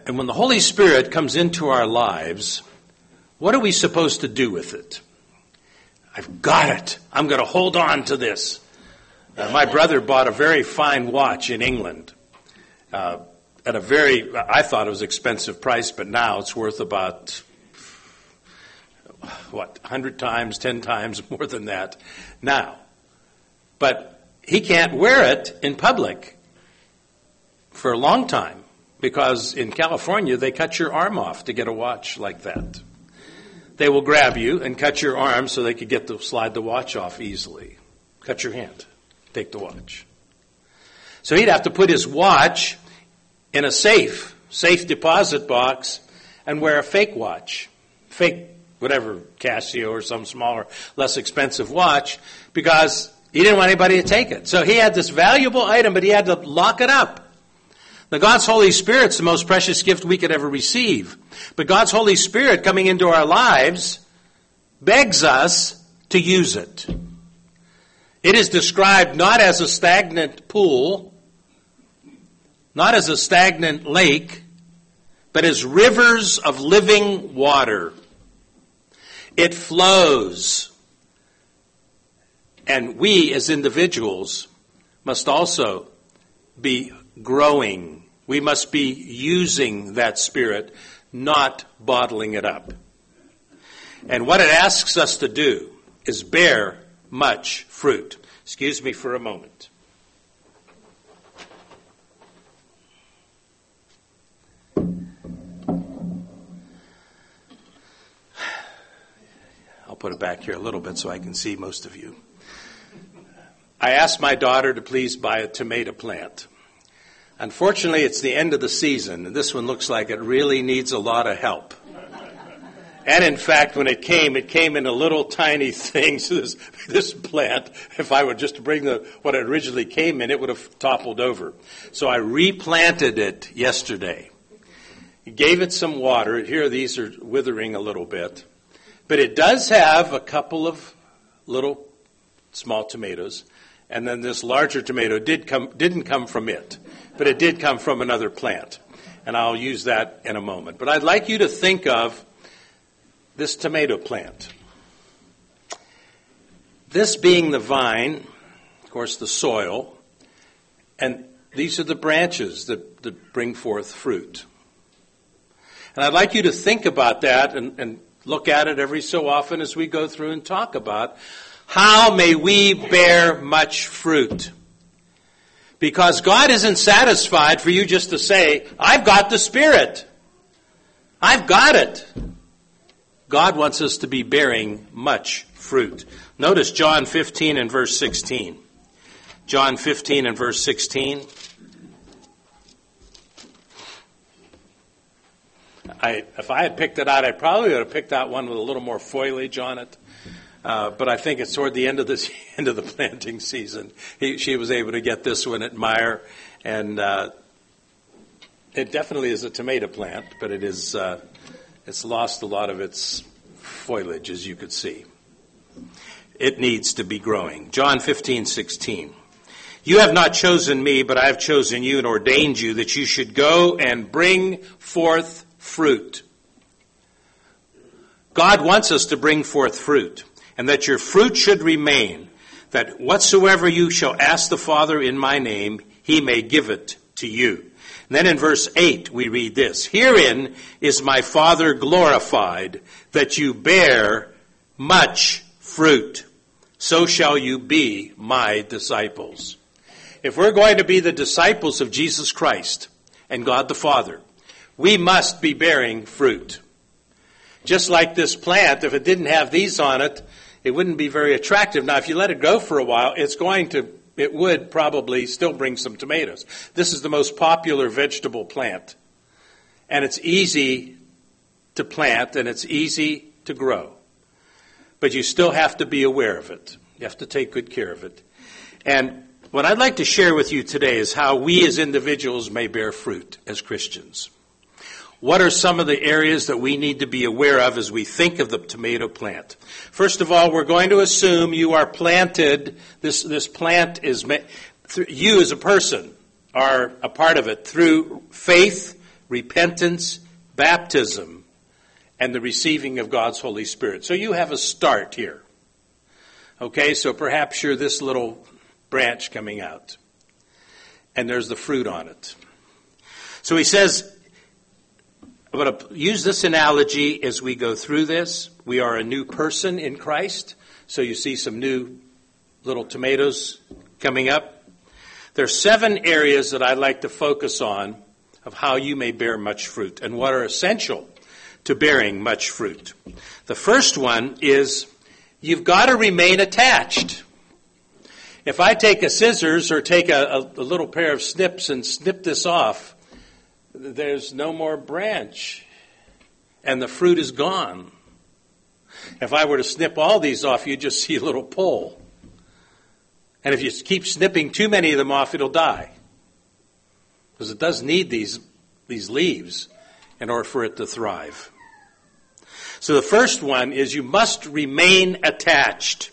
And when the Holy Spirit comes into our lives, what are we supposed to do with it? I've got it. I'm going to hold on to this. My brother bought a very fine watch in England at a very, I thought it was expensive price, but now it's worth about, 100 times, 10 times more than that now. But he can't wear it in public for a long time because in California they cut your arm off to get a watch like that. They will grab you and cut your arm so they could slide the watch off easily. Cut your hand. Take the watch. So he'd have to put his watch in a safe deposit box and wear a fake watch. Fake, whatever, Casio or some smaller, less expensive watch because he didn't want anybody to take it. So he had this valuable item, but he had to lock it up. Now, God's Holy Spirit's the most precious gift we could ever receive. But God's Holy Spirit coming into our lives begs us to use it. It is described not as a stagnant pool, not as a stagnant lake, but as rivers of living water. It flows. And we as individuals must also be growing. We must be using that Spirit, not bottling it up. And what it asks us to do is bear much fruit. Excuse me for a moment. I'll put it back here a little bit so I can see most of you. I asked my daughter to please buy a tomato plant. Unfortunately, it's the end of the season, and this one looks like it really needs a lot of help. And in fact, when it came in a little tiny thing. So this plant, if I were just to bring what it originally came in, it would have toppled over. So I replanted it yesterday. Gave it some water. Here, these are withering a little bit. But it does have a couple of little small tomatoes. And then this larger tomato didn't come from it, but it did come from another plant. And I'll use that in a moment. But I'd like you to think of this tomato plant. This being the vine, of course the soil, and these are the branches that bring forth fruit. And I'd like you to think about that and look at it every so often as we go through and talk about how may we bear much fruit? Because God isn't satisfied for you just to say, I've got the Spirit. I've got it. God wants us to be bearing much fruit. Notice John 15 and verse 16. John 15 and verse 16. If I had picked it out, I probably would have picked out one with a little more foliage on it. But I think it's toward the end of the planting season. She was able to get this one at Meijer, and it definitely is a tomato plant, but it's lost a lot of its foliage, as you could see. It needs to be growing. John 15:16. You have not chosen me, but I have chosen you and ordained you that you should go and bring forth fruit. God wants us to bring forth fruit, and that your fruit should remain, that whatsoever you shall ask the Father in my name, he may give it to you. And then in verse 8 we read this, herein is my Father glorified, that you bear much fruit. So shall you be my disciples. If we're going to be the disciples of Jesus Christ and God the Father, we must be bearing fruit. Just like this plant, if it didn't have these on it, it wouldn't be very attractive. Now, if you let it go for a while, it would probably still bring some tomatoes. This is the most popular vegetable plant. And it's easy to plant and it's easy to grow. But you still have to be aware of it. You have to take good care of it. And what I'd like to share with you today is how we as individuals may bear fruit as Christians. What are some of the areas that we need to be aware of as we think of the tomato plant? First of all, we're going to assume you are planted. This plant is, you as a person are a part of it through faith, repentance, baptism, and the receiving of God's Holy Spirit. So you have a start here. Okay, so perhaps you're this little branch coming out, and there's the fruit on it. So he says, I'm going to use this analogy as we go through this. We are a new person in Christ. So you see some new little tomatoes coming up. There are 7 areas that I'd like to focus on of how you may bear much fruit and what are essential to bearing much fruit. The first one is you've got to remain attached. If I take a scissors or take a little pair of snips and snip this off, there's no more branch and the fruit is gone. If I were to snip all these off, you'd just see a little pole. And if you keep snipping too many of them off, it'll die. Because it does need these leaves in order for it to thrive. So the first one is you must remain attached.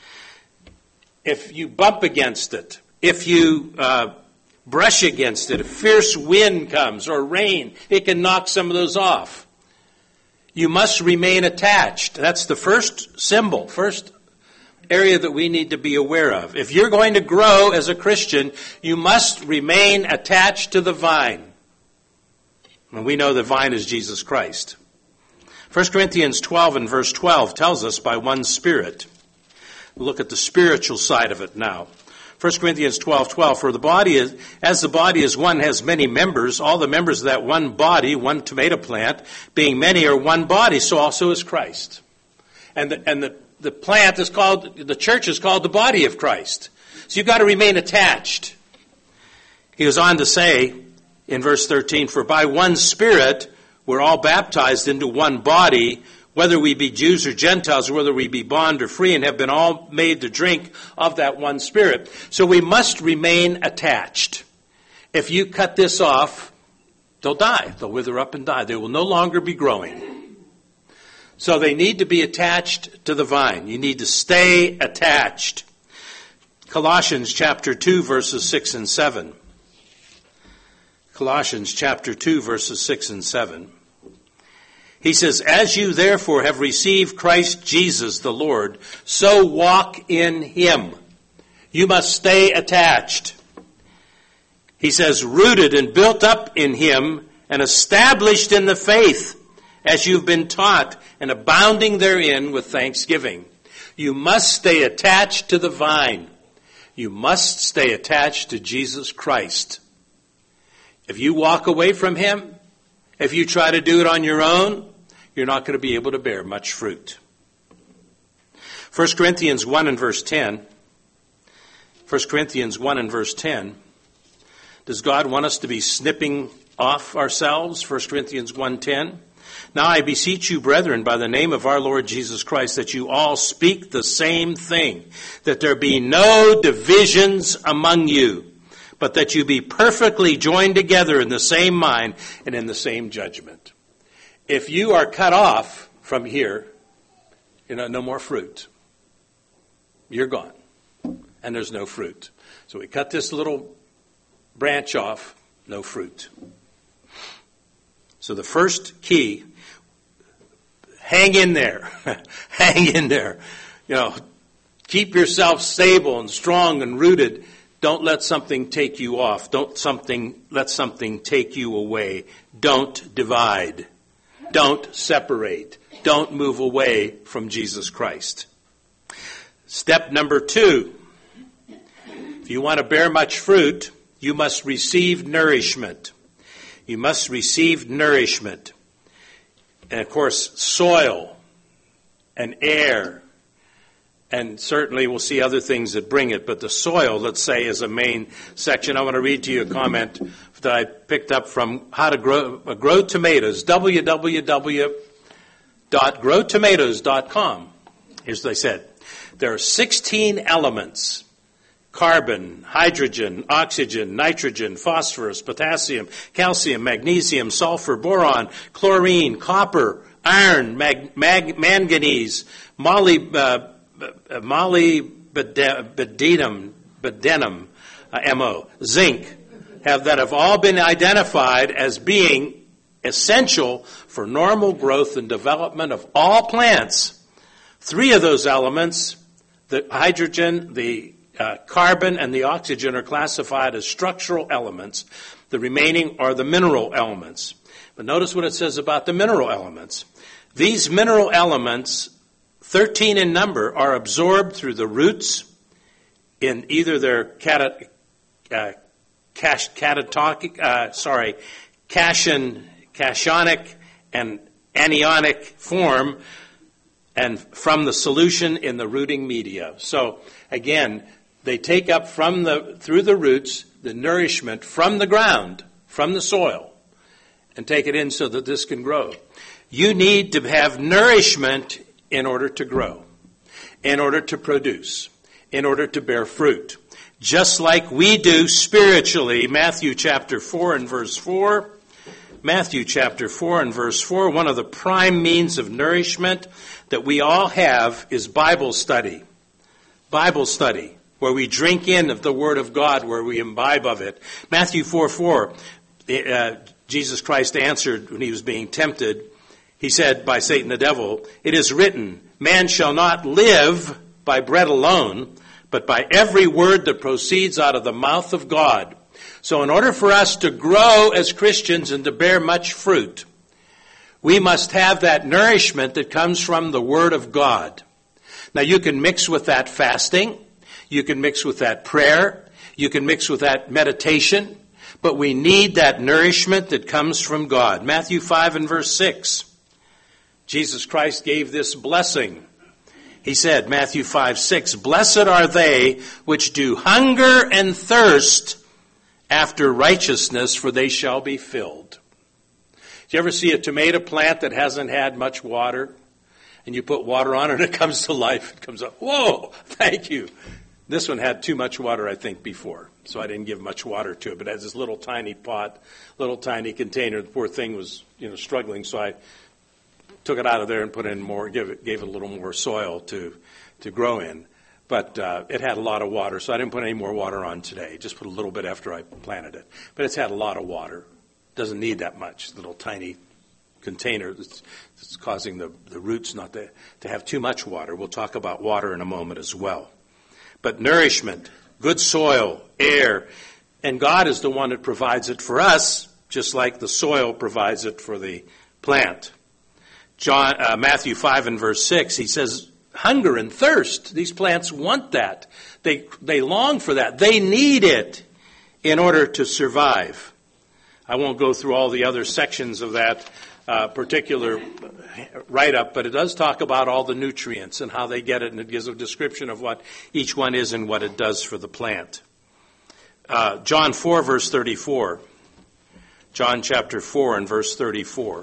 If you bump against it, if you brush against it, if fierce wind comes or rain, it can knock some of those off. You must remain attached. That's the first symbol, first area that we need to be aware of. If you're going to grow as a Christian, you must remain attached to the vine. And we know the vine is Jesus Christ. 1 Corinthians 12 and verse 12 tells us by one Spirit. Look at the spiritual side of it now. 1 Corinthians 12:12, for the body is, as the body is one, has many members, all the members of that one body, one tomato plant, being many are one body, so also is Christ. And the plant is called, the church is called the body of Christ. So you've got to remain attached. He goes on to say in verse 13, for by one Spirit we're all baptized into one body, whether we be Jews or Gentiles, or whether we be bond or free, and have been all made to drink of that one Spirit. So we must remain attached. If you cut this off, they'll die. They'll wither up and die. They will no longer be growing. So they need to be attached to the vine. You need to stay attached. Colossians chapter 2, verses 6 and 7. Colossians chapter 2, verses 6 and 7. He says, as you therefore have received Christ Jesus the Lord, so walk in him. You must stay attached. He says, rooted and built up in him and established in the faith as you've been taught and abounding therein with thanksgiving. You must stay attached to the vine. You must stay attached to Jesus Christ. If you walk away from him, if you try to do it on your own, you're not going to be able to bear much fruit. 1 Corinthians 1 and verse 10. 1 Corinthians 1 and verse 10. Does God want us to be snipping off ourselves? 1 Corinthians 1:10. Now I beseech you, brethren, by the name of our Lord Jesus Christ, that you all speak the same thing, that there be no divisions among you, but that you be perfectly joined together in the same mind and in the same judgment. If you are cut off from here, no more fruit. You're gone. And there's no fruit. So we cut this little branch off, no fruit. So the first key, hang in there. Hang in there. Keep yourself stable and strong and rooted. Don't let something take you off. Don't let something take you away. Don't divide. Don't separate. Don't move away from Jesus Christ. Step number 2. If you want to bear much fruit, you must receive nourishment. You must receive nourishment. And of course, soil and air. And certainly we'll see other things that bring it. But the soil, let's say, is a main section. I want to read to you a comment that I picked up from How to Grow Tomatoes, www.growtomatoes.com. Here's what they said. There are 16 elements: carbon, hydrogen, oxygen, nitrogen, phosphorus, potassium, calcium, magnesium, sulfur, boron, chlorine, copper, iron, manganese, molybdenum, MO, zinc, that have all been identified as being essential for normal growth and development of all plants. 3 of those elements, the hydrogen, the carbon, and the oxygen, are classified as structural elements. The remaining are the mineral elements. But notice what it says about the mineral elements. These mineral elements, 13 in number, are absorbed through the roots in either their cationic and anionic form, and from the solution in the rooting media. So again, they take up through the roots the nourishment from the ground, from the soil, and take it in so that this can grow. You need to have nourishment in order to grow, in order to produce, in order to bear fruit. Just like we do spiritually. Matthew chapter 4 and verse 4. Matthew chapter 4 and verse 4, one of the prime means of nourishment that we all have is Bible study. Bible study, where we drink in of the Word of God, where we imbibe of it. Matthew 4:4, Jesus Christ answered when he was being tempted. He said by Satan the devil, "It is written, man shall not live by bread alone, but by every word that proceeds out of the mouth of God." So in order for us to grow as Christians and to bear much fruit, we must have that nourishment that comes from the Word of God. Now you can mix with that fasting, you can mix with that prayer, you can mix with that meditation, but we need that nourishment that comes from God. Matthew 5 and verse 6, Jesus Christ gave this blessing. He said, Matthew 5:6, "Blessed are they which do hunger and thirst after righteousness, for they shall be filled." Do you ever see a tomato plant that hasn't had much water? And you put water on it and it comes to life. It comes up, whoa, thank you. This one had too much water, I think, before. So I didn't give much water to it. But it has this little tiny pot, little tiny container. The poor thing was, struggling. So I took it out of there and put in more, gave it a little more soil to grow in. But it had a lot of water, so I didn't put any more water on today. Just put a little bit after I planted it. But it's had a lot of water. Doesn't need that much. Little tiny container that's causing the roots not to have too much water. We'll talk about water in a moment as well. But nourishment, good soil, air, and God is the one that provides it for us, just like the soil provides it for the plant. Matthew 5 and verse 6, he says, hunger and thirst. These plants want that. They long for that. They need it in order to survive. I won't go through all the other sections of that particular write-up, but it does talk about all the nutrients and how they get it, and it gives a description of what each one is and what it does for the plant. John 4, verse 34. John chapter 4 and verse 34.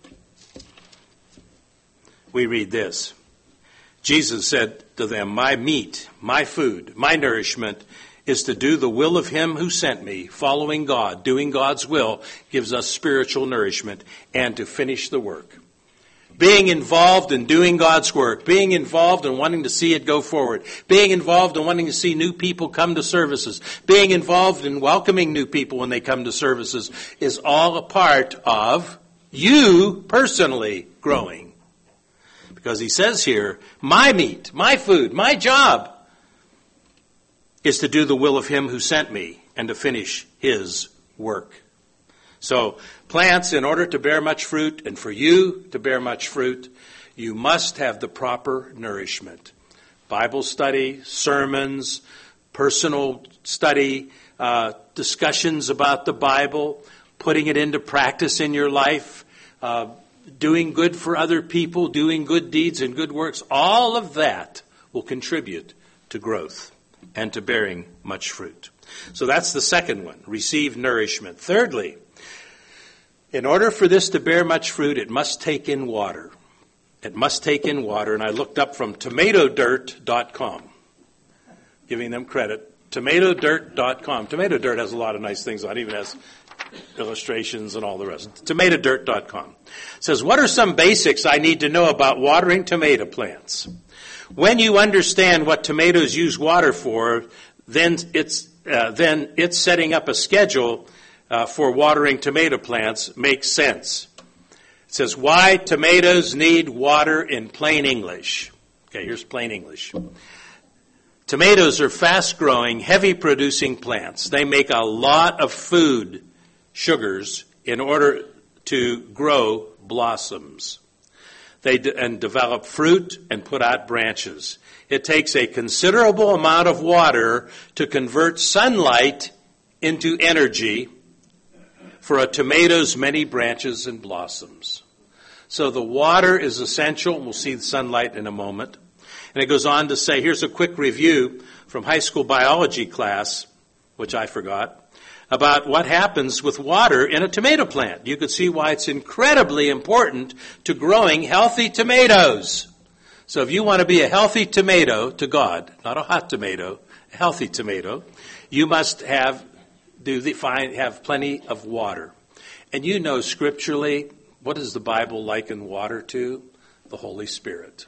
We read this. Jesus said to them, "My meat, my food, my nourishment is to do the will of him who sent me." Following God, doing God's will, gives us spiritual nourishment, and to finish the work. Being involved in doing God's work, being involved in wanting to see it go forward, being involved in wanting to see new people come to services, being involved in welcoming new people when they come to services, is all a part of you personally growing. Because he says here, my meat, my food, my job is to do the will of him who sent me and to finish his work. So plants, in order to bear much fruit, and for you to bear much fruit, you must have the proper nourishment. Bible study, sermons, personal study, discussions about the Bible, putting it into practice in your life, doing good for other people, doing good deeds and good works, all of that will contribute to growth and to bearing much fruit. So that's the second one, receive nourishment. Thirdly, in order for this to bear much fruit, it must take in water. It must take in water, and I looked up from tomatodirt.com, giving them credit. Tomatodirt.com. Tomato Dirt has a lot of nice things on it. It even has illustrations and all the rest. Tomatodirt.com says, "What are some basics I need to know about watering tomato plants? When you understand what tomatoes use water for, then it's setting up a schedule for watering tomato plants makes sense. It says, why tomatoes need water in plain English. Okay, here's plain English. Tomatoes are fast-growing, heavy-producing plants. They make a lot of food, sugars, in order to grow blossoms. They develop fruit and put out branches. It takes a considerable amount of water to convert sunlight into energy for a tomato's many branches and blossoms. So the water is essential. We'll see the sunlight in a moment. And it goes on to say, here's a quick review from high school biology class, which I forgot, about what happens with water in a tomato plant. You could see why it's incredibly important to growing healthy tomatoes. So if you want to be a healthy tomato to God, not a hot tomato, a healthy tomato, you must have plenty of water. And you know scripturally, what does the Bible liken water to? The Holy Spirit.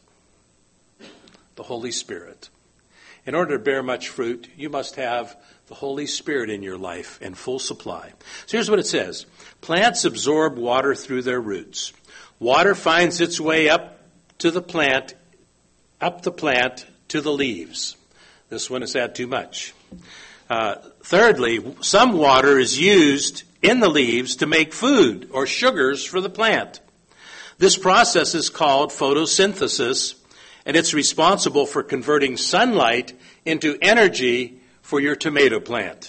The Holy Spirit. In order to bear much fruit, you must have the Holy Spirit in your life in full supply. So here's what it says. Plants absorb water through their roots. Water finds its way up the plant to the leaves. This one has had too much. Thirdly, some water is used in the leaves to make food or sugars for the plant. This process is called photosynthesis, and it's responsible for converting sunlight into energy for your tomato plant.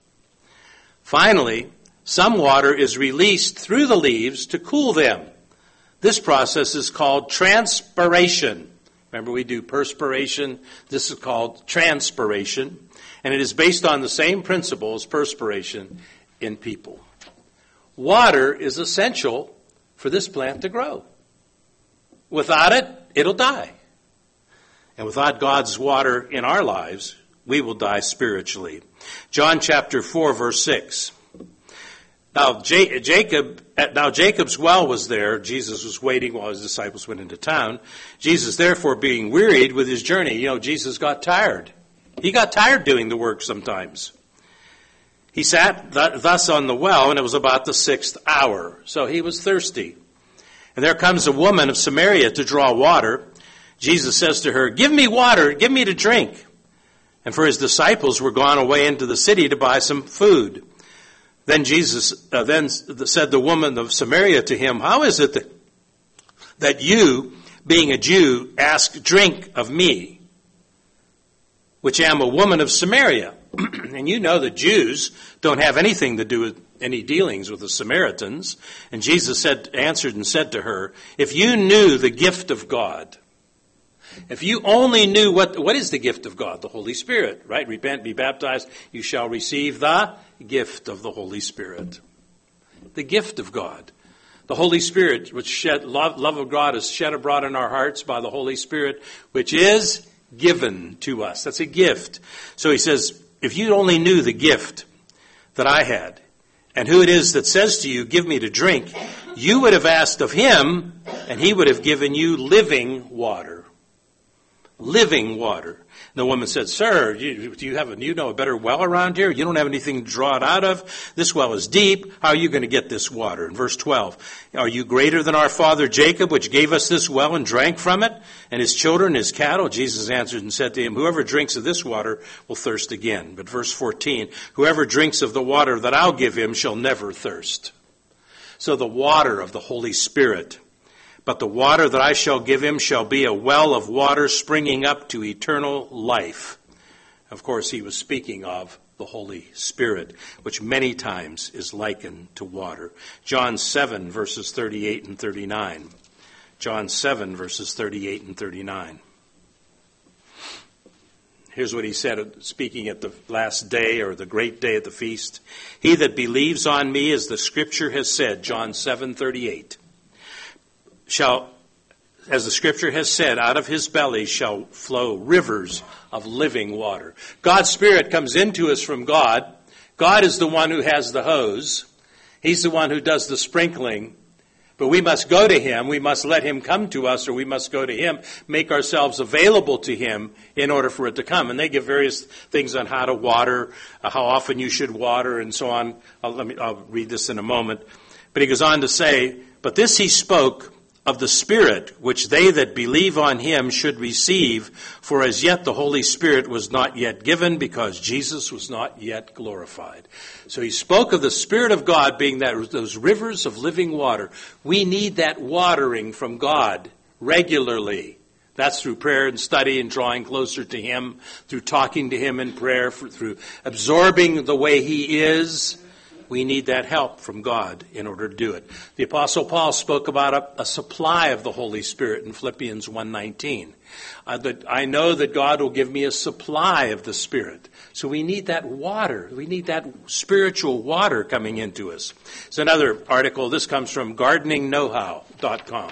Finally, some water is released through the leaves to cool them. This process is called transpiration. Remember, we do perspiration. This is called transpiration. And it is based on the same principle as perspiration in people. Water is essential for this plant to grow. Without it, it'll die. And without God's water in our lives, we will die spiritually. John chapter 4, verse 6. Now Jacob's well was there. Jesus was waiting while his disciples went into town. Jesus, therefore, being wearied with his journey. Jesus got tired. He got tired doing the work sometimes. He sat thus on the well, and it was about the 6th hour. So he was thirsty. And there comes a woman of Samaria to draw water. Jesus says to her, "Give me water, give me to drink." And for his disciples were gone away into the city to buy some food. Then Jesus said the woman of Samaria to him, "How is it that you, being a Jew, ask drink of me, which am a woman of Samaria?" And you know that Jews don't have anything to do with any dealings with the Samaritans. And Jesus answered and said to her, "If you knew the gift of God," if you only knew what is the gift of God? The Holy Spirit, right? Repent, be baptized, you shall receive the gift of the Holy Spirit. The gift of God. The Holy Spirit, which love of God is shed abroad in our hearts by the Holy Spirit, which is given to us. That's a gift. So he says, if you only knew the gift that I had, and who it is that says to you, "Give me to drink," you would have asked of him, and he would have given you living water. Living water. And the woman said, "Sir, do you know a better well around here? You don't have anything to draw it out of. This well is deep. How are you going to get this water?" In verse 12, "Are you greater than our father Jacob, which gave us this well and drank from it, and his children, his cattle?" Jesus answered and said to him, "Whoever drinks of this water will thirst again." But verse 14, "Whoever drinks of the water that I'll give him shall never thirst." So the water of the Holy Spirit. "But the water that I shall give him shall be a well of water springing up to eternal life." Of course, he was speaking of the Holy Spirit, which many times is likened to water. John 7, verses 38 and 39. John 7, verses 38 and 39. Here's what he said, speaking at the last day or the great day at the feast. "He that believes on me, as the scripture has said," John 7:38, "shall, as the scripture has said, out of his belly shall flow rivers of living water." God's Spirit comes into us from God. God is the one who has the hose. He's the one who does the sprinkling. But we must go to him, we must let him come to us, or we must go to him, make ourselves available to him in order for it to come. And they give various things on how to water, how often you should water, and so on. I'll read this in a moment. But he goes on to say, but this he spoke of the Spirit, which they that believe on him should receive, for as yet the Holy Spirit was not yet given, because Jesus was not yet glorified. So he spoke of the Spirit of God being those rivers of living water. We need that watering from God regularly. That's through prayer and study and drawing closer to him, through talking to him in prayer, through absorbing the way he is. We need that help from God in order to do it. The Apostle Paul spoke about a supply of the Holy Spirit in Philippians 1:19. I know that God will give me a supply of the Spirit. So we need that water. We need that spiritual water coming into us. It's another article. This comes from gardeningknowhow.com.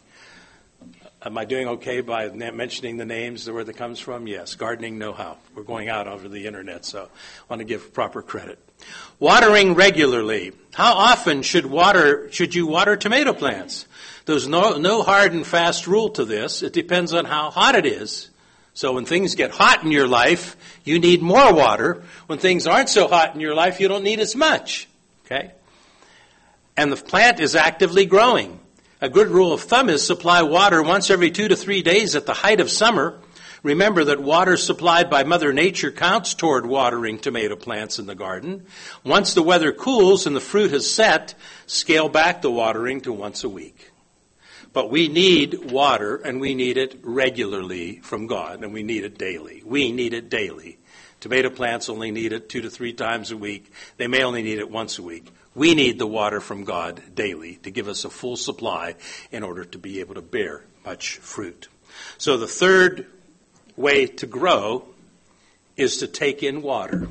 Am I doing okay by mentioning the names, where that comes from? Yes, Gardening Know-How. We're going out over the internet, so I want to give proper credit. Watering regularly. How often should you water tomato plants? There's no hard and fast rule to this. It depends on how hot it is. So when things get hot in your life, you need more water. When things aren't so hot in your life, you don't need as much. Okay? And the plant is actively growing. A good rule of thumb is supply water once every 2 to 3 days at the height of summer. Remember that water supplied by Mother Nature counts toward watering tomato plants in the garden. Once the weather cools and the fruit has set, scale back the watering to once a week. But we need water, and we need it regularly from God, and we need it daily. We need it daily. Tomato plants only need it 2 to 3 times a week. They may only need it once a week. We need the water from God daily to give us a full supply in order to be able to bear much fruit. So the third way to grow is to take in water.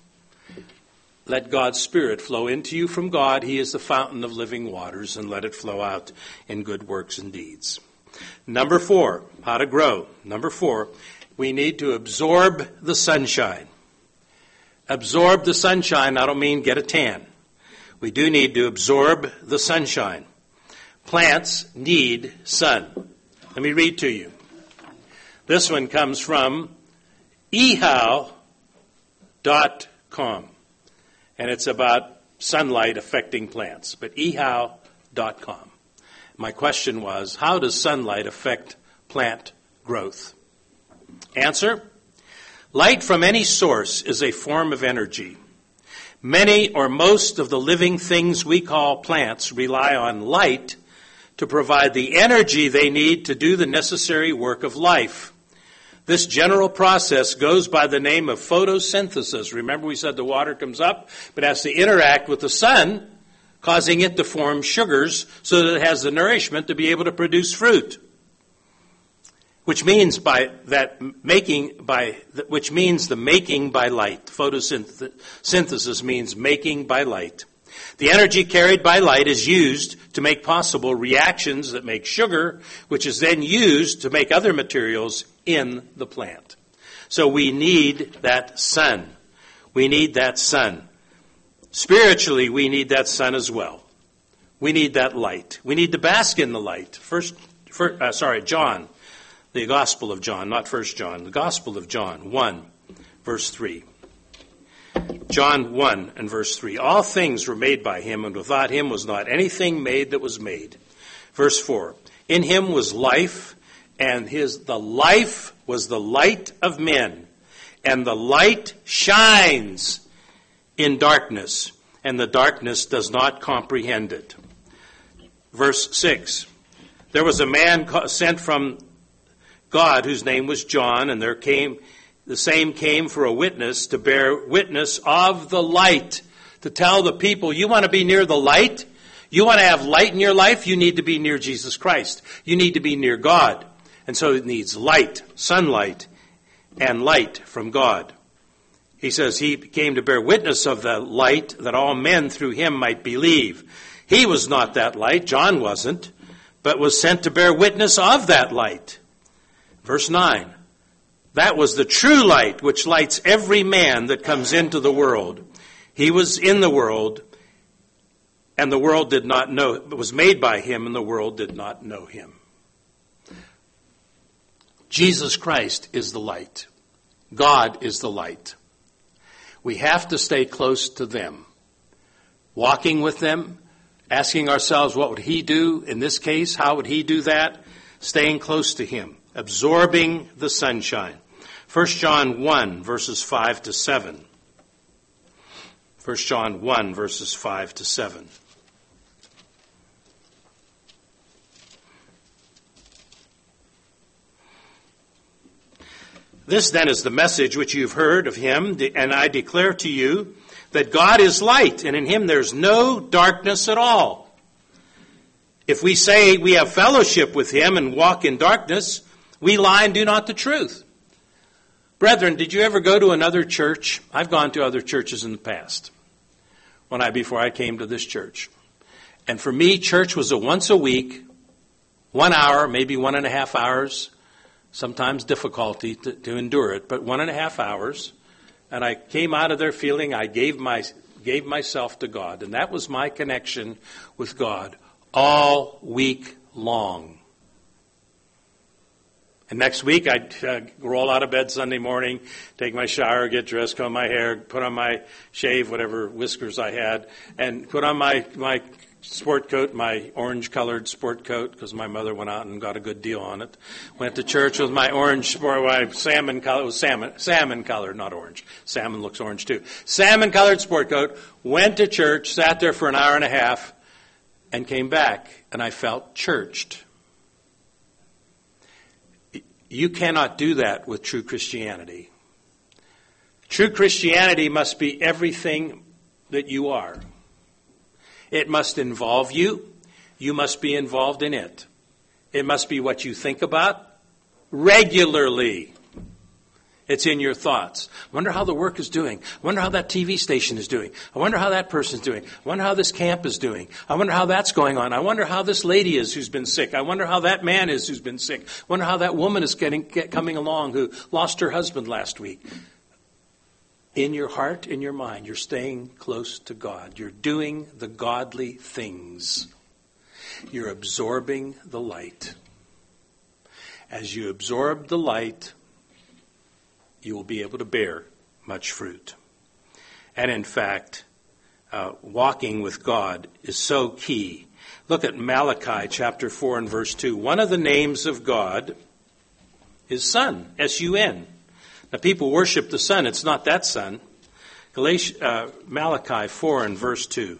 Let God's Spirit flow into you from God. He is the fountain of living waters, and let it flow out in good works and deeds. Number 4, how to grow. Number 4, we need to absorb the sunshine. Absorb the sunshine. I don't mean get a tan. We do need to absorb the sunshine. Plants need sun. Let me read to you. This one comes from ehow.com, and it's about sunlight affecting plants, but ehow.com. My question was, how does sunlight affect plant growth? Answer, light from any source is a form of energy. Many or most of the living things we call plants rely on light to provide the energy they need to do the necessary work of life. This general process goes by the name of photosynthesis. Remember we said the water comes up, but has to interact with the sun, causing it to form sugars so that it has the nourishment to be able to produce fruit. Which means the making by light. Photosynthesis means making by light. The energy carried by light is used to make possible reactions that make sugar, which is then used to make other materials in the plant. So we need that sun. We need that sun. Spiritually, we need that sun as well. We need that light. We need to bask in the light. John. The Gospel of John, not 1 John. The Gospel of John 1, verse 3. John 1 and verse 3. All things were made by him, and without him was not anything made that was made. Verse 4. In him was life, and the life was the light of men. And the light shines in darkness, and the darkness does not comprehend it. Verse 6. There was a man sent from God, whose name was John, and the same came for a witness, to bear witness of the light, to tell the people, you want to be near the light? You want to have light in your life? You need to be near Jesus Christ. You need to be near God. And so it needs light, sunlight, and light from God. He says he came to bear witness of the light, that all men through him might believe. He was not that light, John wasn't, but was sent to bear witness of that light. Verse 9, that was the true light which lights every man that comes into the world. He was in the world, and the world did not know, it was made by him, and the world did not know him. Jesus Christ is the light. God is the light. We have to stay close to them, walking with them, asking ourselves, what would he do in this case? How would he do that? Staying close to him, absorbing the sunshine. 1 John 1, verses 5 to 7. 1 John 1, verses 5 to 7. This then is the message which you've heard of him, and I declare to you that God is light, and in him there's no darkness at all. If we say we have fellowship with him and walk in darkness, we lie and do not the truth. Brethren, did you ever go to another church? I've gone to other churches in the past, before I came to this church. And for me, church was a once a week, 1 hour, maybe 1.5 hours, sometimes difficulty to endure it, but 1.5 hours. And I came out of there feeling I gave myself to God. And that was my connection with God all week long. And next week, I'd roll out of bed Sunday morning, take my shower, get dressed, comb my hair, put on my shave, whatever whiskers I had, and put on my sport coat, my orange-colored sport coat, because my mother went out and got a good deal on it. Went to church with my salmon color. It was salmon colored, not orange. Salmon looks orange too. Salmon-colored sport coat. Went to church, sat there for an hour and a half, and came back, and I felt churched. You cannot do that with true Christianity. True Christianity must be everything that you are. It must involve you. You must be involved in it. It must be what you think about regularly. It's in your thoughts. I wonder how the work is doing. I wonder how that TV station is doing. I wonder how that person's doing. I wonder how this camp is doing. I wonder how that's going on. I wonder how this lady is who's been sick. I wonder how that man is who's been sick. I wonder how that woman is coming along who lost her husband last week. In your heart, in your mind, you're staying close to God. You're doing the godly things. You're absorbing the light. As you absorb the light, you will be able to bear much fruit. And in fact, walking with God is so key. Look at Malachi chapter 4 and verse 2. One of the names of God is Son, S-U-N. Now people worship the sun. It's not that sun. Malachi 4 and verse 2.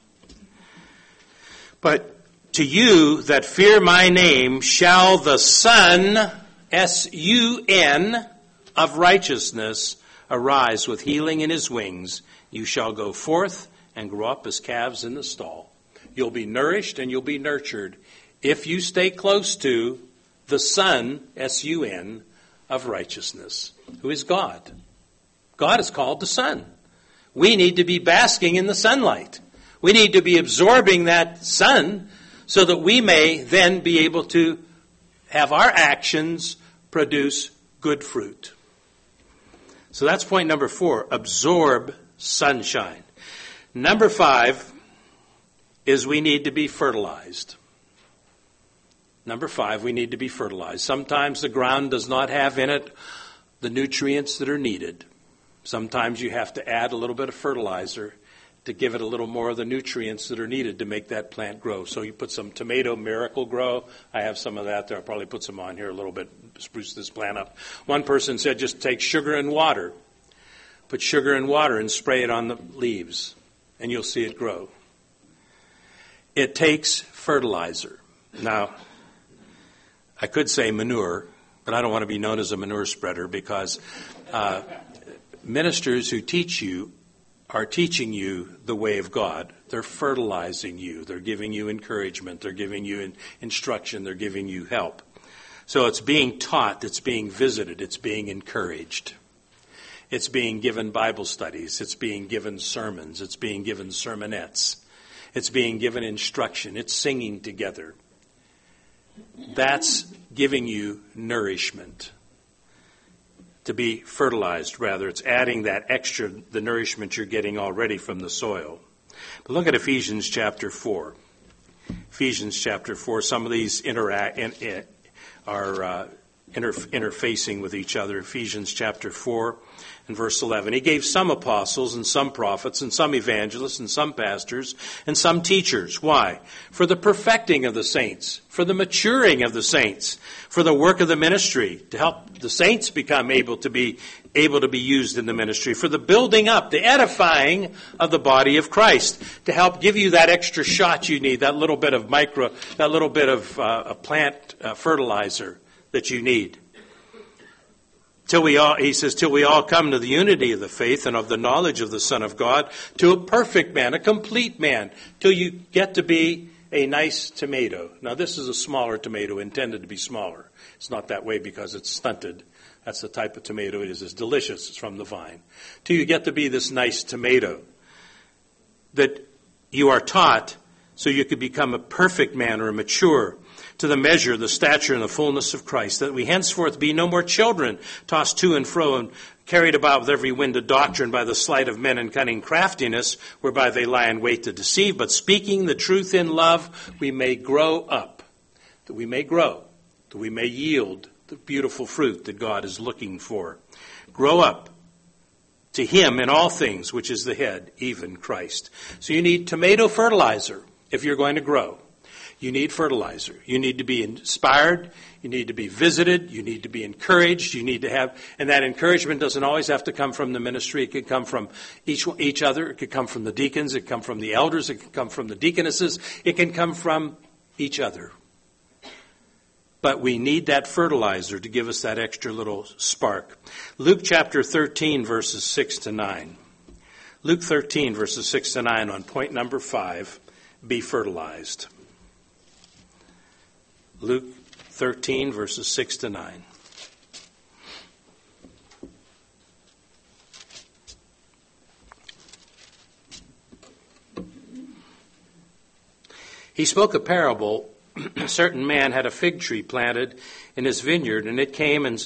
But to you that fear my name shall the Son, S-U-N, of righteousness arise with healing in his wings. You shall go forth and grow up as calves in the stall. You'll be nourished and you'll be nurtured if you stay close to the Son, S-U-N, of righteousness, who is God. God is called the sun. We need to be basking in the sunlight. We need to be absorbing that sun so that we may then be able to have our actions produce good fruit. So that's point number 4, absorb sunshine. Number 5 is we need to be fertilized. Number 5, we need to be fertilized. Sometimes the ground does not have in it the nutrients that are needed. Sometimes you have to add a little bit of fertilizer to give it a little more of the nutrients that are needed to make that plant grow. So you put some tomato Miracle-Gro. I have some of that there. I'll probably put some on here a little bit, spruce this plant up. One person said just take sugar and water. Put sugar and water and spray it on the leaves, and you'll see it grow. It takes fertilizer. Now, I could say manure, but I don't want to be known as a manure spreader because ministers who teach you are teaching you the way of God. They're fertilizing you. They're giving you encouragement. They're giving you instruction. They're giving you help. So it's being taught. It's being visited. It's being encouraged. It's being given Bible studies. It's being given sermons. It's being given sermonettes. It's being given instruction. It's singing together. That's giving you nourishment. To be fertilized, rather. It's adding that extra, the nourishment you're getting already from the soil. But look at Ephesians chapter 4. Ephesians chapter 4, some of these are interfacing with each other. Ephesians chapter 4 and verse 11. He gave some apostles and some prophets and some evangelists and some pastors and some teachers. Why? For the perfecting of the saints, for the maturing of the saints, for the work of the ministry, to help the saints become able to be used in the ministry, for the building up, the edifying of the body of Christ, to help give you that extra shot you need, that little bit of plant fertilizer that you need. Till we all come to the unity of the faith and of the knowledge of the Son of God, to a perfect man, a complete man, till you get to be a nice tomato. Now this is a smaller tomato, intended to be smaller. It's not that way because it's stunted. That's the type of tomato it is. It's delicious. It's from the vine. Till you get to be this nice tomato that you are taught so you could become a perfect man or a mature, to the measure, the stature, and the fullness of Christ, that we henceforth be no more children, tossed to and fro and carried about with every wind of doctrine by the sleight of men and cunning craftiness, whereby they lie in wait to deceive. But speaking the truth in love, we may grow up, that we may grow, that we may yield the beautiful fruit that God is looking for. Grow up to Him in all things, which is the head, even Christ. So you need tomato fertilizer if you're going to grow. You need fertilizer. You need to be inspired. You need to be visited. You need to be encouraged. You need to have, and that encouragement doesn't always have to come from the ministry. It could come from each other. It could come from the deacons. It could come from the elders. It could come from the deaconesses. It can come from each other. But we need that fertilizer to give us that extra little spark. Luke chapter 13, verses 6 to 9. Luke 13, verses 6 to 9 on point number 5, be fertilized. Luke 13, verses 6 to 9. He spoke a parable. A certain man had a fig tree planted in his vineyard, and he came and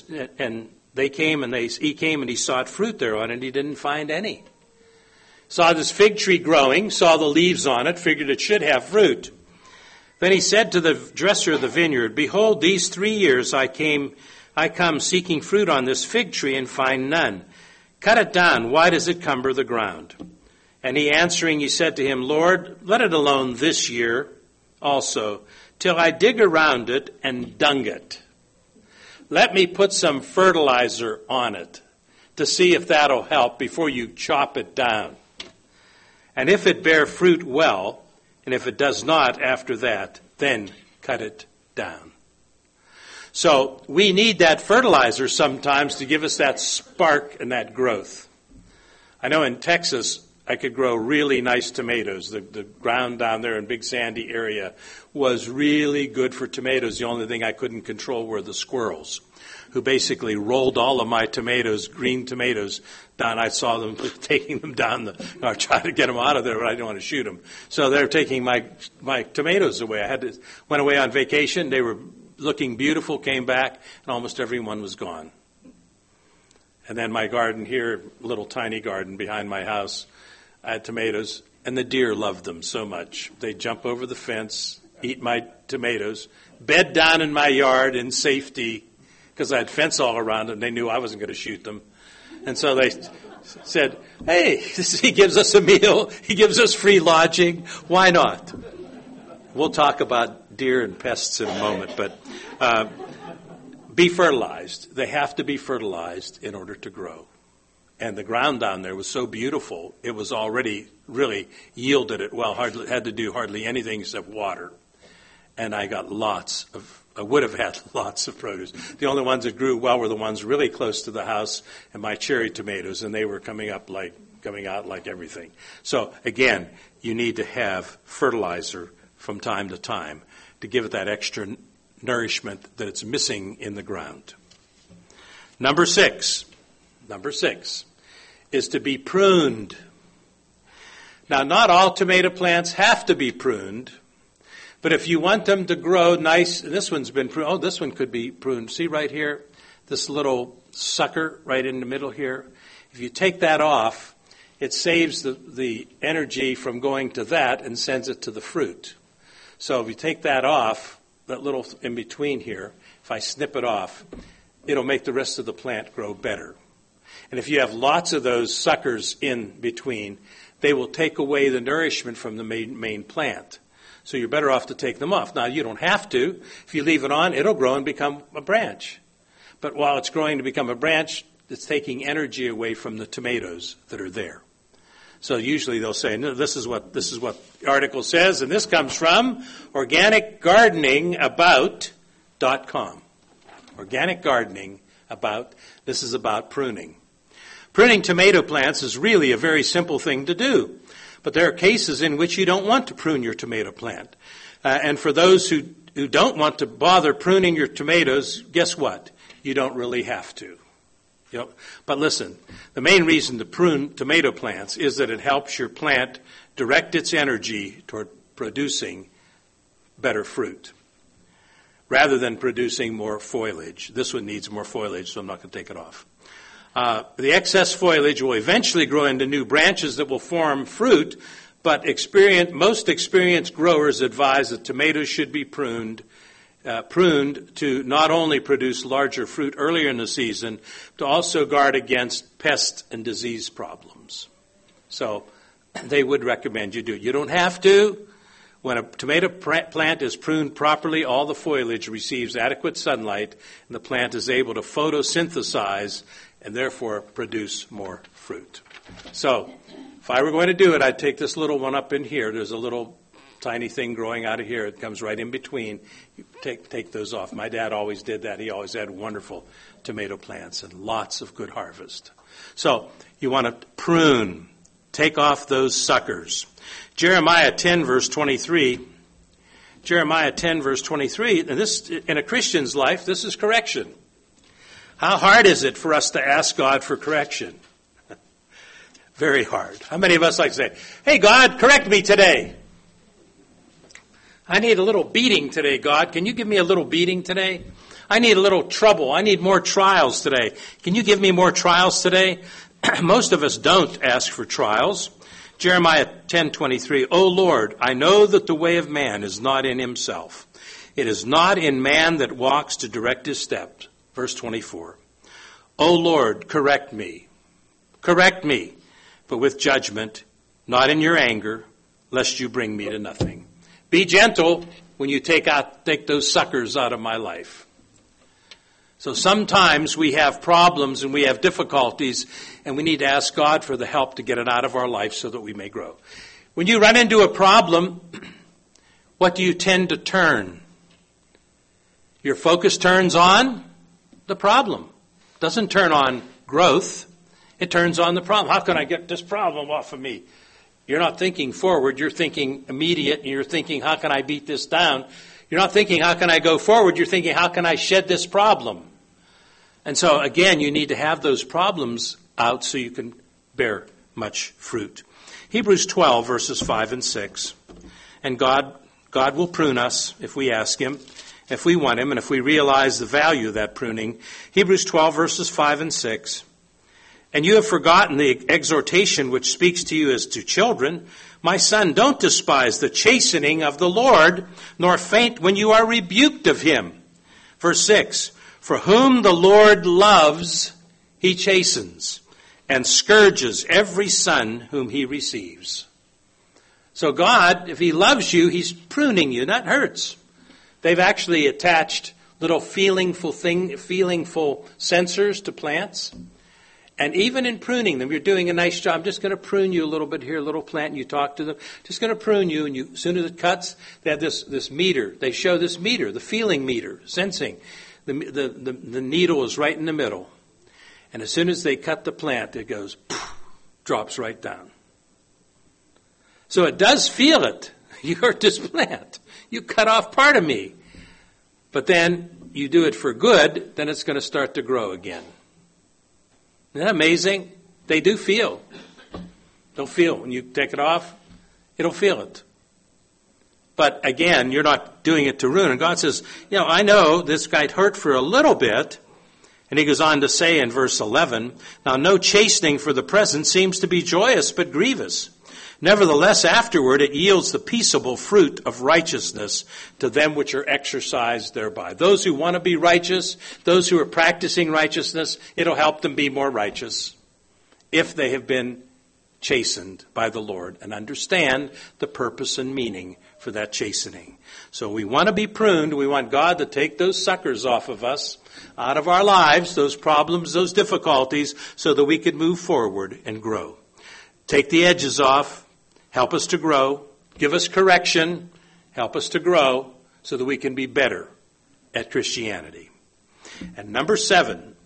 he sought fruit thereon, and he didn't find any. Saw this fig tree growing, saw the leaves on it, figured it should have fruit. Then he said to the dresser of the vineyard, behold, these 3 years I come seeking fruit on this fig tree and find none. Cut it down. Why does it cumber the ground? And he answering, he said to him, Lord, let it alone this year also, till I dig around it and dung it. Let me put some fertilizer on it to see if that'll help before you chop it down. And if it bear fruit, well, and if it does not after that, then cut it down. So we need that fertilizer sometimes to give us that spark and that growth. I know in Texas, I could grow really nice tomatoes. The ground down there in Big Sandy area was really good for tomatoes. The only thing I couldn't control were the squirrels, who basically rolled all of my tomatoes, green tomatoes, down. I saw them taking them down or trying to get them out of there, but I didn't want to shoot them. So they're taking my tomatoes away. Went away on vacation. They were looking beautiful, came back, and almost everyone was gone. And then my garden here, little tiny garden behind my house, I had tomatoes, and the deer loved them so much. They'd jump over the fence, eat my tomatoes, bed down in my yard in safety, because I had fence all around them. They knew I wasn't going to shoot them. And so they said, hey, he gives us a meal. He gives us free lodging. Why not? We'll talk about deer and pests in a moment, but be fertilized. They have to be fertilized in order to grow. And the ground down there was so beautiful, it was already really yielded it well. Had to do hardly anything except water. And I would have had lots of produce. The only ones that grew well were the ones really close to the house and my cherry tomatoes, and they were coming out like everything. So again, you need to have fertilizer from time to time to give it that extra nourishment that it's missing in the ground. Number six is to be pruned. Now, not all tomato plants have to be pruned, but if you want them to grow nice, and this one's been pruned. Oh, this one could be pruned. See right here, this little sucker right in the middle here. If you take that off, it saves the energy from going to that and sends it to the fruit. So if you take that off, that little in between here, if I snip it off, it'll make the rest of the plant grow better. And if you have lots of those suckers in between, they will take away the nourishment from the main plant. So you're better off to take them off. Now, you don't have to. If you leave it on, it'll grow and become a branch. But while it's growing to become a branch, it's taking energy away from the tomatoes that are there. So usually they'll say, no, this is what the article says, and this comes from organicgardeningabout.com. Organic Gardening About. This is about pruning. Pruning tomato plants is really a very simple thing to do. But there are cases in which you don't want to prune your tomato plant. And for those who don't want to bother pruning your tomatoes, guess what? You don't really have to. Yep. But listen, the main reason to prune tomato plants is that it helps your plant direct its energy toward producing better fruit rather than producing more foliage. This one needs more foliage, so I'm not going to take it off. The excess foliage will eventually grow into new branches that will form fruit, but most experienced growers advise that tomatoes should be pruned to not only produce larger fruit earlier in the season, to also guard against pest and disease problems. So they would recommend you do it. You don't have to. When a tomato plant is pruned properly, all the foliage receives adequate sunlight, and the plant is able to photosynthesize and therefore produce more fruit. So if I were going to do it, I'd take this little one up in here. There's a little tiny thing growing out of here. It comes right in between. You take those off. My dad always did that. He always had wonderful tomato plants and lots of good harvest. So you want to prune. Take off those suckers. Jeremiah 10, verse 23. Jeremiah 10, verse 23. And this, in a Christian's life, this is correction. How hard is it for us to ask God for correction? Very hard. How many of us like to say, hey, God, correct me today? I need a little beating today, God. Can you give me a little beating today? I need a little trouble. I need more trials today. Can you give me more trials today? Most of us don't ask for trials. Jeremiah 10:23, O Lord, I know that the way of man is not in himself. It is not in man that walks to direct his steps. Verse 24, O Lord, correct me, but with judgment, not in your anger, lest you bring me to nothing. Be gentle when you take those suckers out of my life. So sometimes we have problems and we have difficulties, and we need to ask God for the help to get it out of our life so that we may grow. When you run into a problem, what do you tend to turn? Your focus turns on the problem. It doesn't turn on growth. It turns on the problem. How can I get this problem off of me? You're not thinking forward. You're thinking immediate. And you're thinking, how can I beat this down? You're not thinking, how can I go forward? You're thinking, how can I shed this problem? And so, again, you need to have those problems out so you can bear much fruit. Hebrews 12, verses 5 and 6. And God will prune us if we ask him, if we want him, and if we realize the value of that pruning. Hebrews 12, verses 5 and 6. And you have forgotten the exhortation which speaks to you as to children. My son, don't despise the chastening of the Lord, nor faint when you are rebuked of him. Verse 6, for whom the Lord loves, he chastens, and scourges every son whom he receives. So God, if he loves you, he's pruning you. That hurts. They've actually attached little feelingful sensors to plants. And even in pruning them, you're doing a nice job. I'm just going to prune you a little bit here, a little plant, and you talk to them. Just going to prune you, and as soon as it cuts, they have this meter. They show this meter, the feeling meter, sensing. The needle is right in the middle. And as soon as they cut the plant, it goes, poof, drops right down. So it does feel it. You hurt this plant. You cut off part of me. But then you do it for good, then it's going to start to grow again. Isn't that amazing? They do feel. They'll feel. When you take it off, it'll feel it. But again, you're not doing it to ruin. And God says, I know this guy hurt for a little bit, And he goes on to say in verse 11, now no chastening for the present seems to be joyous, but grievous. Nevertheless, afterward it yields the peaceable fruit of righteousness to them which are exercised thereby. Those who want to be righteous, those who are practicing righteousness, it'll help them be more righteous if they have been chastened by the Lord and understand the purpose and meaning for that chastening. So we want to be pruned. We want God to take those suckers off of us, out of our lives, those problems, those difficulties, so that we can move forward and grow. Take the edges off. Help us to grow. Give us correction. Help us to grow so that we can be better at Christianity. And number seven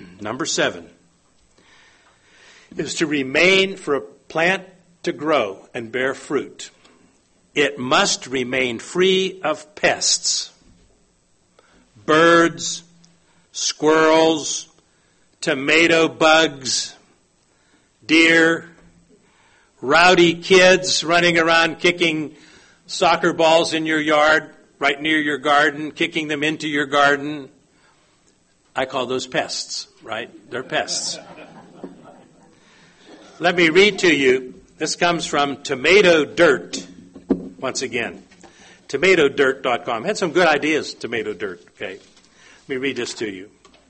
is to remain for a plant to grow and bear fruit. It must remain free of pests, birds, squirrels, tomato bugs, deer, rowdy kids running around kicking soccer balls in your yard, right near your garden, kicking them into your garden. I call those pests, right? They're pests. Let me read to you. This comes from Tomato Dirt, once again. TomatoDirt.com. Had some good ideas, Tomato Dirt, okay? Let me read this to you.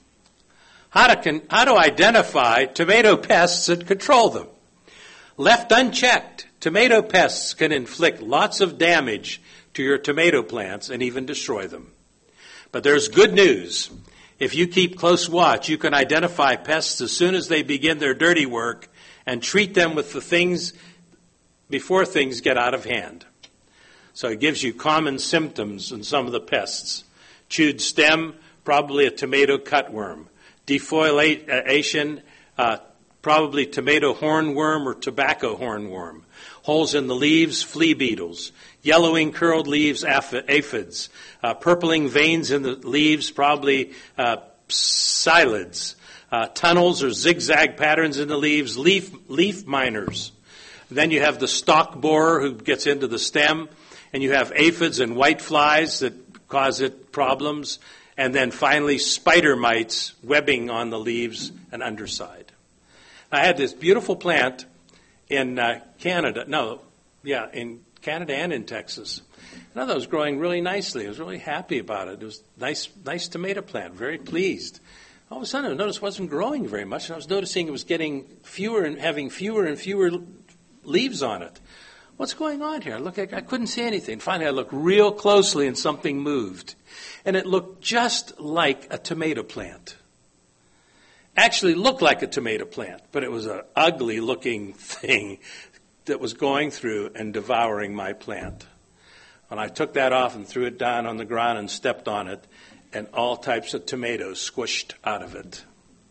How to identify tomato pests and control them. Left unchecked, tomato pests can inflict lots of damage to your tomato plants and even destroy them. But there's good news. If you keep close watch, you can identify pests as soon as they begin their dirty work and treat them with the things before things get out of hand. So it gives you common symptoms in some of the pests. Chewed stem, probably a tomato cutworm. Defoliation, probably tomato hornworm or tobacco hornworm. Holes in the leaves, flea beetles. Yellowing curled leaves, aphids. Purpling veins in the leaves, probably psyllids. Tunnels or zigzag patterns in the leaves, leaf miners. Then you have the stalk borer who gets into the stem, and you have aphids and white flies that cause it problems, and then finally spider mites webbing on the leaves and underside. I had this beautiful plant in Canada and in Texas. And I thought it was growing really nicely. I was really happy about it. It was nice tomato plant, very pleased. All of a sudden, I noticed it wasn't growing very much, and I was noticing it was getting fewer and having fewer and fewer leaves on it. What's going on here? I couldn't see anything. Finally, I looked real closely, and something moved. And it looked just like a tomato plant. Actually looked like a tomato plant, but it was an ugly-looking thing that was going through and devouring my plant. And I took that off and threw it down on the ground and stepped on it, and all types of tomatoes squished out of it.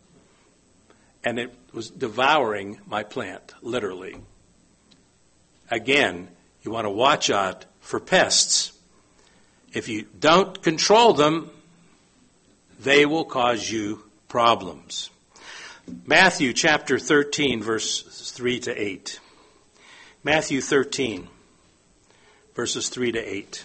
And it was devouring my plant, literally. Again, you want to watch out for pests. If you don't control them, they will cause you problems. Matthew chapter 13, verses 3 to 8. Matthew 13, verses 3 to 8.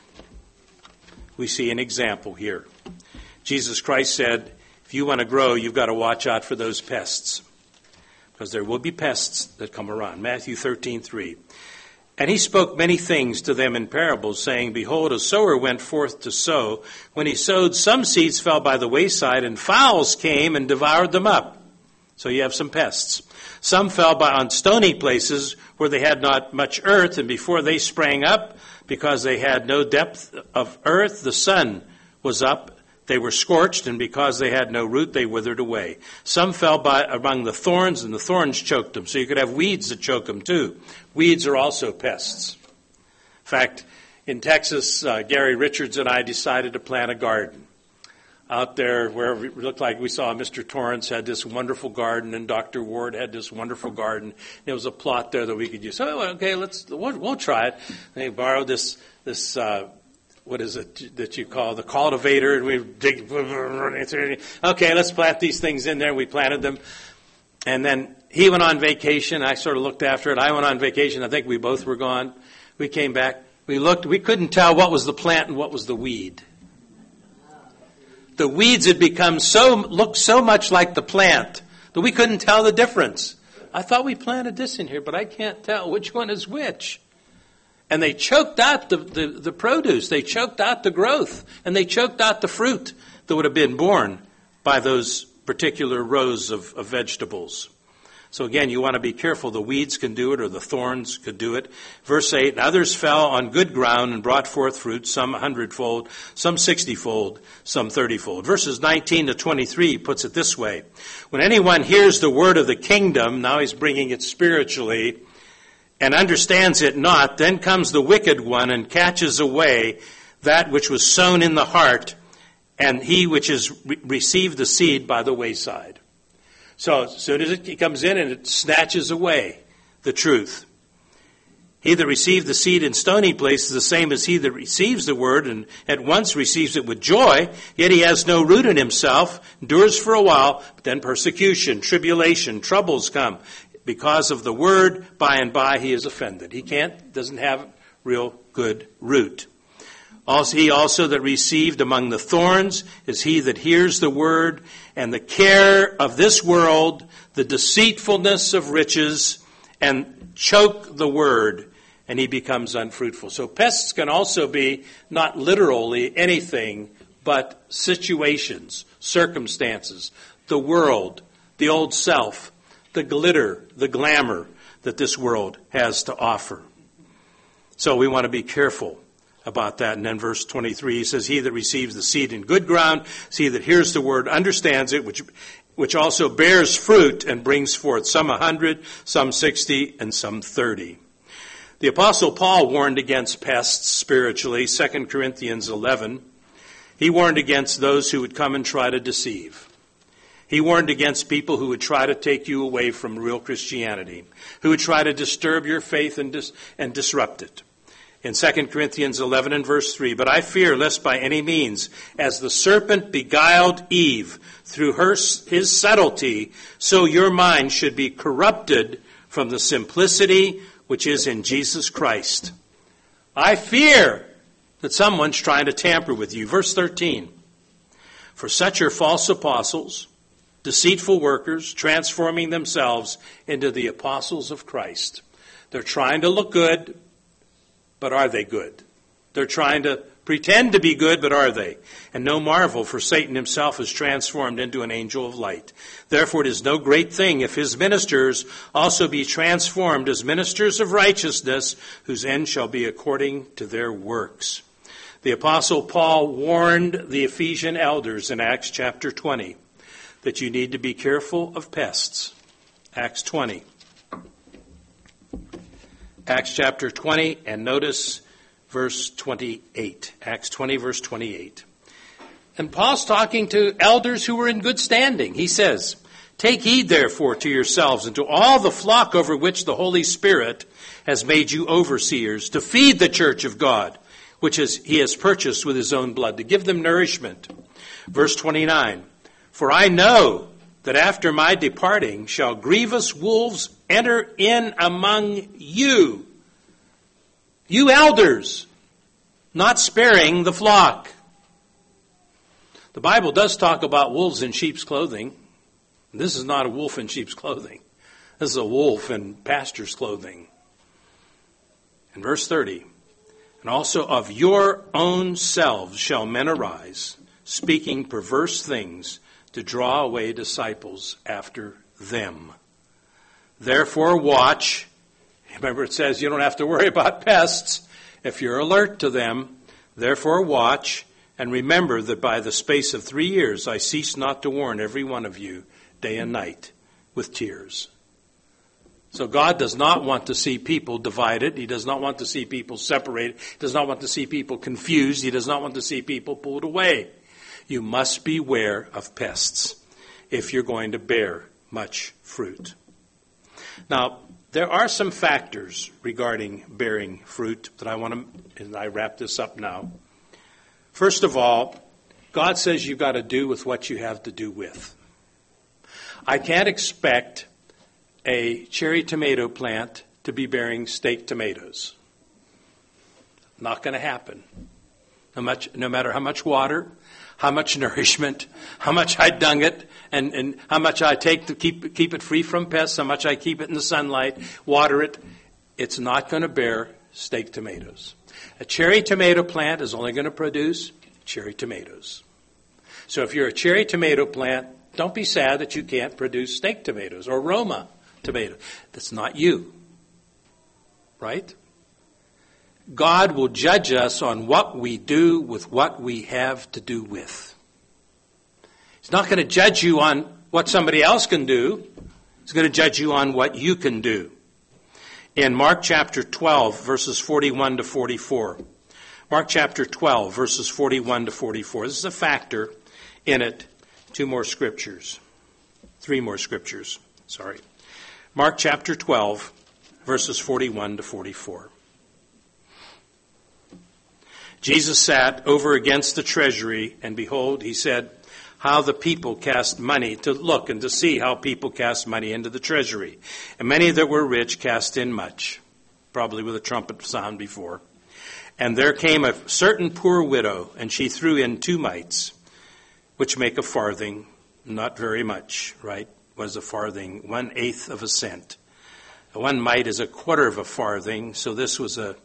We see an example here. Jesus Christ said, if you want to grow, you've got to watch out for those pests, because there will be pests that come around. Matthew 13:3. And he spoke many things to them in parables, saying, behold, a sower went forth to sow. When he sowed, some seeds fell by the wayside, and fowls came and devoured them up. So you have some pests. Some fell on stony places where they had not much earth, and before they sprang up, because they had no depth of earth, the sun was up. They were scorched, and because they had no root, they withered away. Some fell among the thorns, and the thorns choked them. So you could have weeds that choke them too. Weeds are also pests. In fact, in Texas, Gary Richards and I decided to plant a garden. Out there, wherever it looked like we saw Mr. Torrance had this wonderful garden, and Dr. Ward had this wonderful garden. There was a plot there that we could use. So, okay, we'll try it. And they borrowed this what is it that you call the cultivator, and we dig. Okay, let's plant these things in there. We planted them, and then he went on vacation. I sort of looked after it. I went on vacation. I think we both were gone. We came back. We looked. We couldn't tell what was the plant and what was the weed. The weeds had looked so much like the plant that we couldn't tell the difference. I thought we planted this in here, but I can't tell which one is which. And they choked out the produce. They choked out the growth. And they choked out the fruit that would have been born by those particular rows of vegetables. So again, you want to be careful. The weeds can do it, or the thorns could do it. Verse 8, and others fell on good ground and brought forth fruit, some 100-fold, some 60-fold, some 30-fold. Verses 19 to 23 puts it this way. When anyone hears the word of the kingdom, now he's bringing it spiritually, and understands it not, then comes the wicked one and catches away that which was sown in the heart, and he which has received the seed by the wayside. So as soon as it comes in, and it snatches away the truth. He that received the seed in stony places is the same as he that receives the word and at once receives it with joy, yet he has no root in himself, endures for a while, but then persecution, tribulation, troubles come. Because of the word, by and by he is offended. He doesn't have real good root. He also that received among the thorns is he that hears the word, and the care of this world, the deceitfulness of riches, and choke the word, and he becomes unfruitful. So pests can also be not literally anything but situations, circumstances, the world, the old self, the glitter, the glamour that this world has to offer. So we want to be careful about that. And then verse 23 says, he that receives the seed in good ground is he that hears the word, understands it, which also bears fruit and brings forth some 100, some 60, and some 30. The Apostle Paul warned against pests spiritually, 2 Corinthians 11. He warned against those who would come and try to deceive. He warned against people who would try to take you away from real Christianity, who would try to disturb your faith and disrupt it. In 2 Corinthians 11 and verse 3, but I fear lest by any means, as the serpent beguiled Eve through his subtlety, so your mind should be corrupted from the simplicity which is in Jesus Christ. I fear that someone's trying to tamper with you. Verse 13, for such are false apostles, deceitful workers, transforming themselves into the apostles of Christ. They're trying to look good, but are they good? They're trying to pretend to be good, but are they? And no marvel, for Satan himself is transformed into an angel of light. Therefore it is no great thing if his ministers also be transformed as ministers of righteousness, whose end shall be according to their works. The Apostle Paul warned the Ephesian elders in Acts chapter 20 that you need to be careful of pests. Acts 20. Acts chapter 20, and notice verse 28. Acts 20, verse 28. And Paul's talking to elders who were in good standing. He says, take heed therefore to yourselves and to all the flock over which the Holy Spirit has made you overseers, to feed the church of God, which he has purchased with his own blood, to give them nourishment. Verse 29. For I know that after my departing shall grievous wolves enter in among you, you elders, not sparing the flock. The Bible does talk about wolves in sheep's clothing. This is not a wolf in sheep's clothing. This is a wolf in pastor's clothing. In verse 30, and also of your own selves shall men arise, speaking perverse things, to draw away disciples after them. Therefore watch. Remember it says you don't have to worry about pests if you're alert to them. Therefore watch, and remember that by the space of 3 years I cease not to warn every one of you day and night with tears. So God does not want to see people divided. He does not want to see people separated. He does not want to see people confused. He does not want to see people pulled away. You must beware of pests if you're going to bear much fruit. Now, there are some factors regarding bearing fruit that I want to, and I wrap this up now. First of all, God says you've got to do with what you have to do with. I can't expect a cherry tomato plant to be bearing steak tomatoes. Not going to happen. no matter how much water, how much nourishment, how much I dung it, and how much I take to keep it free from pests, how much I keep it in the sunlight, water it, it's not going to bear steak tomatoes. A cherry tomato plant is only going to produce cherry tomatoes. So if you're a cherry tomato plant, don't be sad that you can't produce steak tomatoes or Roma tomatoes. That's not you. Right? God will judge us on what we do with what we have to do with. He's not going to judge you on what somebody else can do. He's going to judge you on what you can do. In Mark chapter 12, verses 41 to 44. Mark chapter 12, verses 41 to 44. This is a factor in it. Three more scriptures. Mark chapter 12, verses 41 to 44. Jesus sat over against the treasury, and behold, he said, how the people cast money, to look and to see how people cast money into the treasury. And many that were rich cast in much, probably with a trumpet sound before. And there came a certain poor widow, and she threw in 2 mites, which make a farthing, not very much, right? What is a farthing? 1/8 of a cent. 1 mite is 1/4 of a farthing, so this was or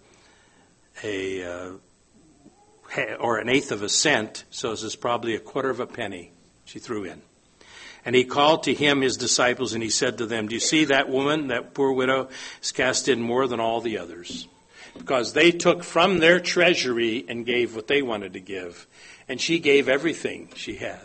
1/8 of a cent, so this is probably 1/4 of a penny she threw in. And he called to him his disciples, and he said to them, do you see that woman, that poor widow, has cast in more than all the others? Because they took from their treasury and gave what they wanted to give. And she gave everything she had.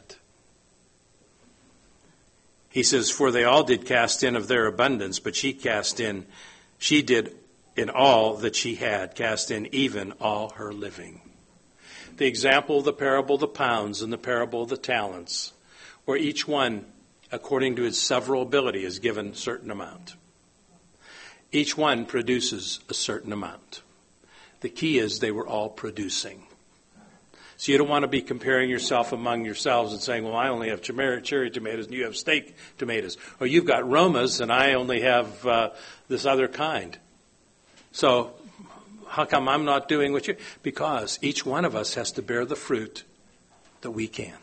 He says, for they all did cast in of their abundance, but she did in all that she had, cast in even all her living. The example of the parable of the pounds and the parable of the talents, where each one, according to his several ability, is given a certain amount. Each one produces a certain amount. The key is they were all producing. So you don't want to be comparing yourself among yourselves and saying, well, I only have cherry tomatoes and you have steak tomatoes. Or you've got Romas and I only have this other kind. So how come I'm not doing what you... Because each one of us has to bear the fruit that we can.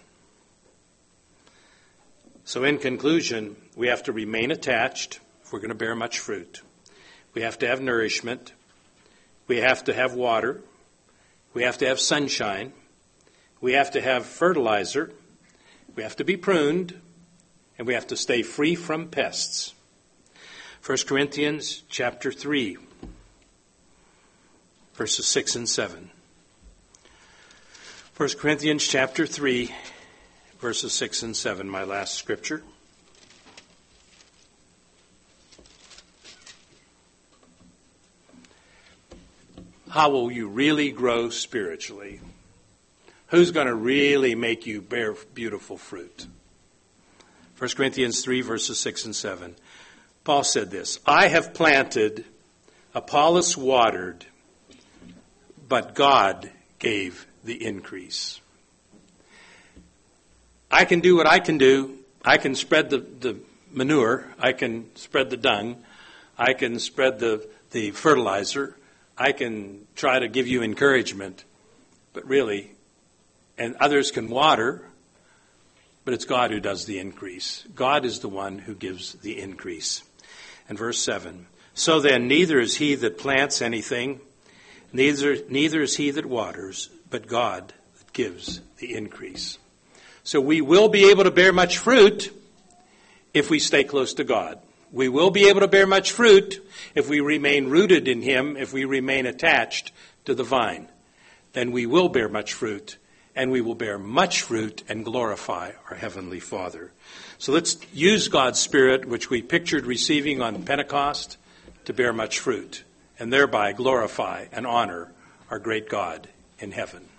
So in conclusion, we have to remain attached if we're going to bear much fruit. We have to have nourishment. We have to have water. We have to have sunshine. We have to have fertilizer. We have to be pruned. And we have to stay free from pests. 1 Corinthians chapter 3, verses 6 and 7. 1 Corinthians chapter 3, verses 6 and 7, my last scripture. How will you really grow spiritually? Who's going to really make you bear beautiful fruit? 1 Corinthians 3, verses 6 and 7. Paul said this, I have planted, Apollos watered, but God gave the increase. I can do what I can do. I can spread the manure. I can spread the dung. I can spread the fertilizer. I can try to give you encouragement. But really, and others can water, but it's God who does the increase. God is the one who gives the increase. And verse 7, so then neither is he that plants anything, neither is he that waters, but God that gives the increase. So we will be able to bear much fruit if we stay close to God. We will be able to bear much fruit if we remain rooted in him, if we remain attached to the vine. Then we will bear much fruit, and we will bear much fruit and glorify our Heavenly Father. So let's use God's Spirit, which we pictured receiving on Pentecost, to bear much fruit, and thereby glorify and honor our great God in heaven.